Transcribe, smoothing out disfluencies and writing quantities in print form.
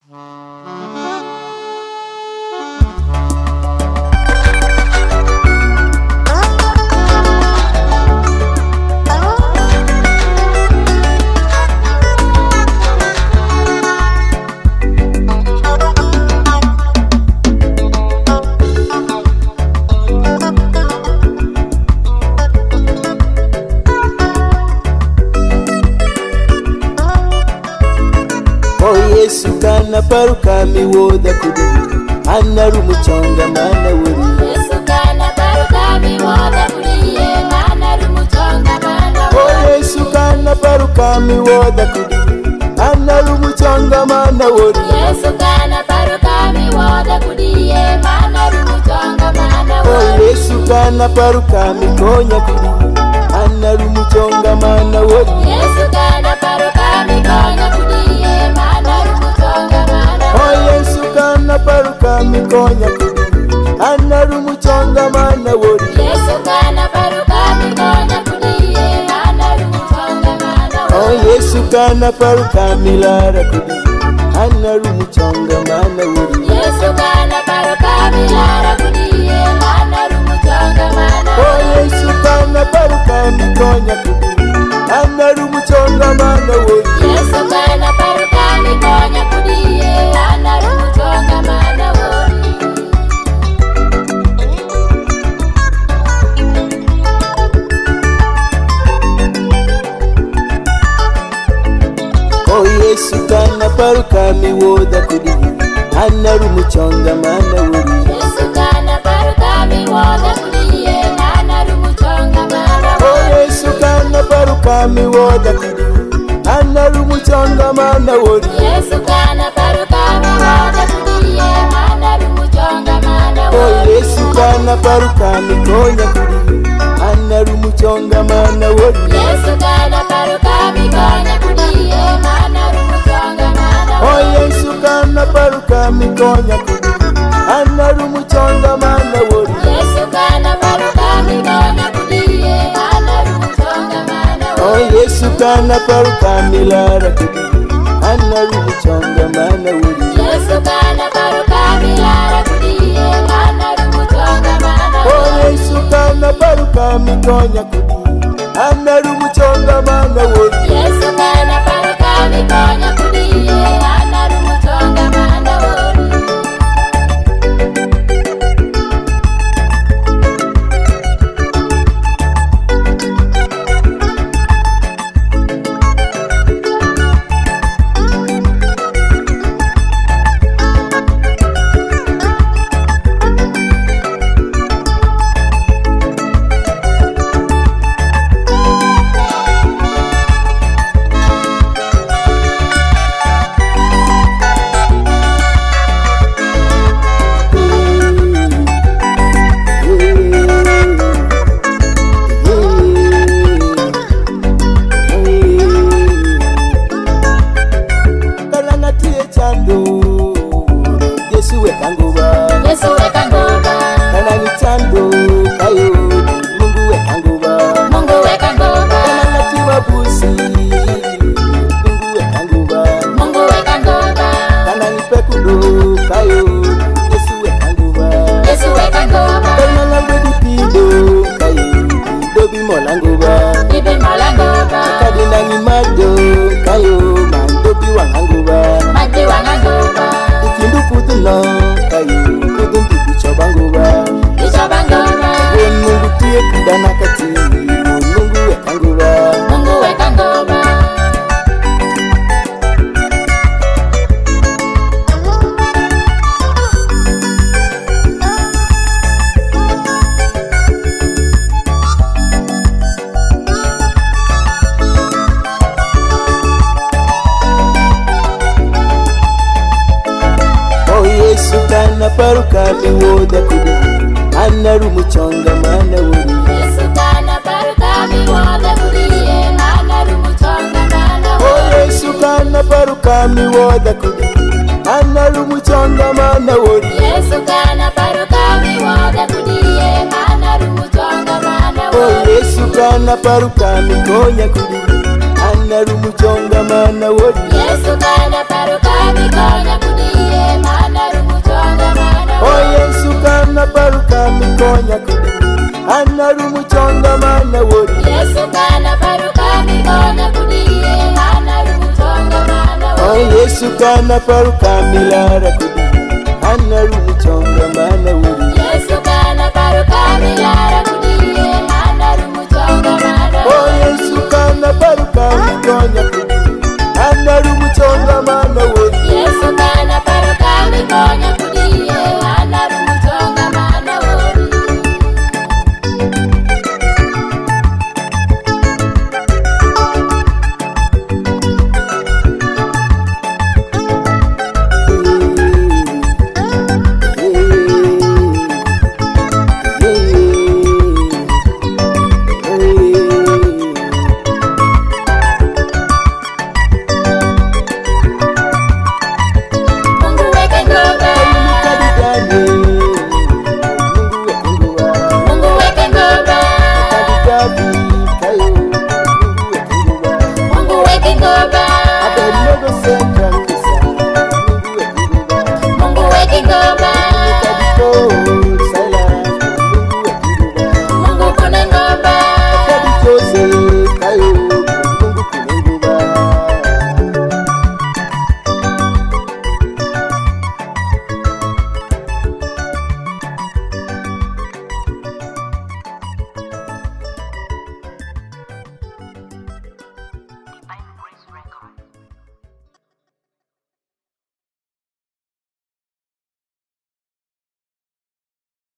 Yesu kana paruka miwoda kudi anaru muchonga mana wuri. Yesu kana paruka miwoda kudi anaru muchonga mana wuri. Yesu kana paruka miwoda kudi anaru muchonga mana wuri. Yesu kana paruka miwoda kudi anaru muchonga mana wuri. Yesu kana paruka mikonya kudi anaru muchonga mana wuri. Yesu kana paruka mikonya kudi Yesu kana paruka mikonya kudi anaru muchonga mana wori. Yesu kana paruka mikonya kudi anaru muchonga mana wori. Yesu kana paruka milara kudi anaru muchonga mana wori. Yesu kana paruka milara kudi anaru muchonga mana wori. Yesu kana paruka mikonya kudi anaru muchonga mana wori. Yesu kana paruka mikonya kudi anaru muchonga mana wori. Yesu kana paruka miwoda kudi anaru muchonga mana wori. Yesu kana paruka miwoda kudi anaru muchonga mana wori. Yesu kana paruka miwoda kudi anaru muchonga mana wori. Yesu kana paruka miwoda kudi anaru muchonga mana wori. Yesu kana paruka mikonya kudi anaru muchonga mana wori. Yesu kana paruka mikonya kudi anaru muchonga mana wori. Yesu kana paruka mikonya kudi anaru muchonga mana wori. Yesu kana paruka mikonya kudi anaru muchonga mana wori. Yesu kana paruka milara kudi anaru muchonga mana wori. Yesu kana paruka milara kudi anaru muchonga mana wori. Yesu kana paruka mikonya kudi anaru muchonga mana wori. Yesu kana paruka mikonya kudi anaru muchonga mana wori. Yesu kana paruka miwoda kudi anaru muchonga mana wori. Yesu kana paruka miwoda kudi anaru muchonga mana wori. Yesu kana paruka miwoda kudi anaru muchonga mana wori. Yesu kana paruka miwoda kudi anaru muchonga mana wori. Yesu kana paruka mikonya kudi anaru muchonga mana wori. Yesu kana paruka mikonya kudi mikonya kudi anarumusonga mana wori Yesu kana paruka mikonya kudi anarumusonga mana wori Yesu kana paruka milara kudi anarumusonga mana wori Yesu kana paruka milara kudi anarumusonga mana wori Yesu kana paruka mikonya kudi